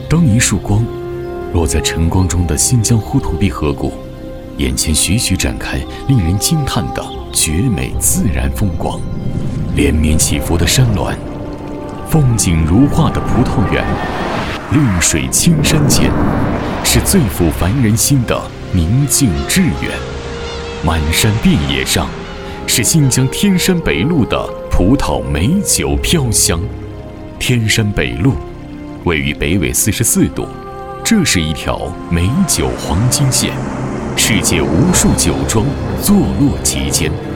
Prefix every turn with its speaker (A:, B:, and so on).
A: 当一束光落在晨光中的新疆呼图壁河谷，眼前徐徐展开令人惊叹的绝美自然风光，连绵起伏的山峦，风景如画的葡萄园，绿水青山间，是最抚凡人心的宁静致远。满山遍野上，是新疆天山北路的葡萄美酒飘香。天山北路位于北纬44度，这是一条美酒黄金线，世界无数酒庄坐落其间。